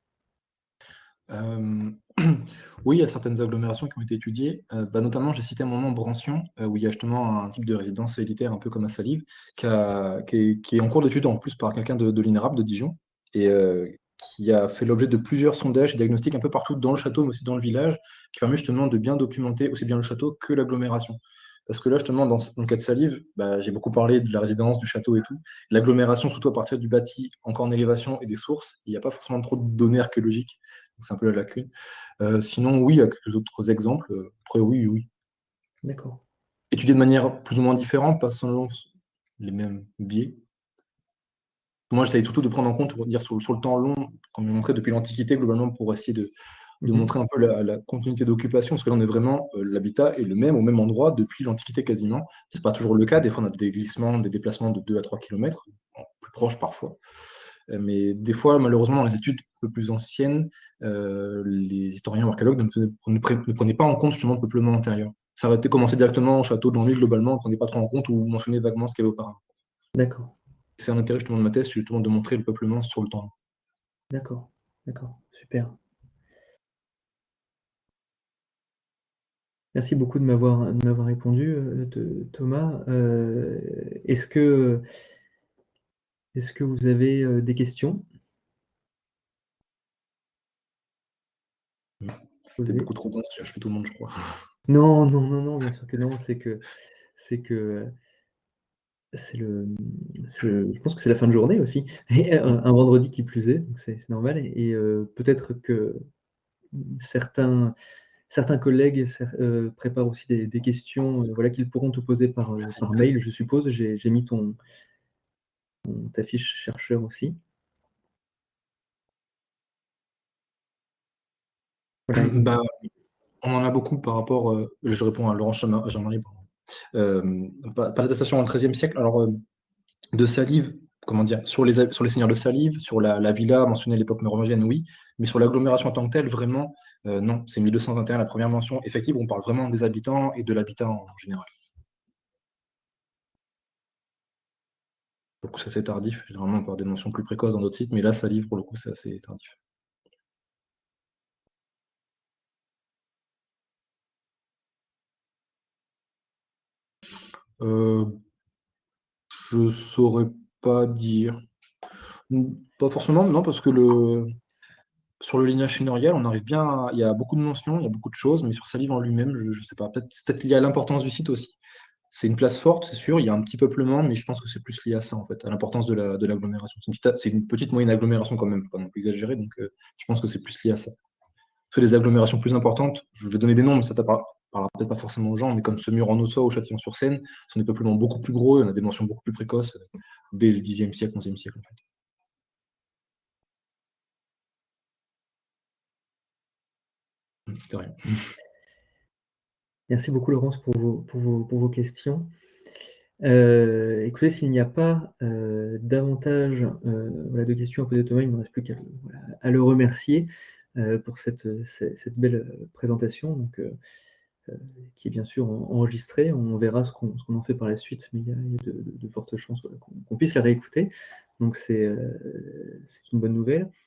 B: Oui, il y a certaines agglomérations qui ont été étudiées. Notamment, j'ai cité un moment Brancion, où il y a justement un type de résidence élitaire un peu comme à Salive, qui est en cours d'étude en plus par quelqu'un de l'INRAP de Dijon, et qui a fait l'objet de plusieurs sondages et diagnostics un peu partout dans le château, mais aussi dans le village, qui permet justement de bien documenter aussi bien le château que l'agglomération. Parce que là, justement, dans le cas de Salive, j'ai beaucoup parlé de la résidence, du château et tout. L'agglomération, surtout à partir du bâti, encore en élévation et des sources, il n'y a pas forcément trop de données archéologiques. Donc c'est un peu la lacune. Sinon, oui, il y a quelques autres exemples. Après, oui.
A: D'accord.
B: Étudier de manière plus ou moins différente, pas selon les mêmes biais. Moi, j'essaye surtout de prendre en compte, dire sur le temps long, comme on montrait depuis l'Antiquité, globalement, pour essayer de montrer un peu la continuité d'occupation, parce que là, on est vraiment, l'habitat est le même, au même endroit, depuis l'Antiquité quasiment. C'est pas toujours le cas, des fois, on a des glissements, des déplacements de 2 à 3 km, plus proches parfois. Mais des fois, malheureusement, dans les études un peu plus anciennes, les historiens ou archéologues ne prenaient pas en compte justement le peuplement antérieur. Ça aurait été commencé directement au château de Longwy, globalement, on ne prenait pas trop en compte ou mentionnait vaguement ce qu'il y avait auparavant.
A: D'accord,
B: C'est un intérêt justement de ma thèse, justement de montrer le peuplement sur le temps.
A: d'accord, d'accord, super. Merci beaucoup de m'avoir répondu, Thomas. Est-ce que vous avez des questions?
B: C'était
A: Posées?
B: beaucoup trop dense, je fais tout le monde, je crois.
A: Non, non, non, non, bien sûr que non. C'est que je pense que c'est la fin de journée aussi, et un vendredi qui plus est, donc c'est normal. Et peut-être que certains collègues préparent aussi des questions, voilà, qu'ils pourront te poser par mail, je suppose. J'ai mis ta fiche chercheur aussi. Voilà.
B: Bah, on en a beaucoup par rapport, je réponds à Laurent Jean-Marie, pardon. Palétisation au XIIIe siècle, alors de Salive, comment dire, sur les seigneurs de Salive, sur la villa mentionnée à l'époque mérovingienne, oui, mais sur l'agglomération en tant que telle, vraiment, non, c'est 1221 la première mention effective, où on parle vraiment des habitants et de l'habitat en général. Pour le coup, c'est assez tardif, généralement on parle des mentions plus précoces dans d'autres sites, mais là, Salive, pour le coup, c'est assez tardif. Je saurais pas dire. Pas forcément, non, parce que sur le lignage seigneurial, on arrive bien il y a beaucoup de mentions, il y a beaucoup de choses, mais sur Salive en lui-même, je sais pas. C'est peut-être lié à l'importance du site aussi. C'est une place forte, c'est sûr, il y a un petit peuplement, mais je pense que c'est plus lié à ça, en fait, à l'importance de l'agglomération. C'est une petite moyenne agglomération quand même, faut pas non plus exagérer, donc je pense que c'est plus lié à ça. Parce que les agglomérations plus importantes, je vais donner des noms, mais ça parlera peut-être pas forcément aux gens, mais comme Semur en Auxois ou Châtillon-sur-Seine, sont des peuplements beaucoup plus gros, on a des mentions beaucoup plus précoces, dès le Xe siècle, XIe siècle, en fait. C'est rien.
A: Merci beaucoup, Laurence, pour vos questions. Écoutez, s'il n'y a pas davantage voilà, de questions à poser à Thomas, il ne me reste plus qu'à voilà, à le remercier pour cette belle présentation, donc, qui est bien sûr enregistrée. On verra ce qu'on en fait par la suite, mais il y a de fortes chances voilà, qu'on puisse la réécouter. Donc c'est une bonne nouvelle.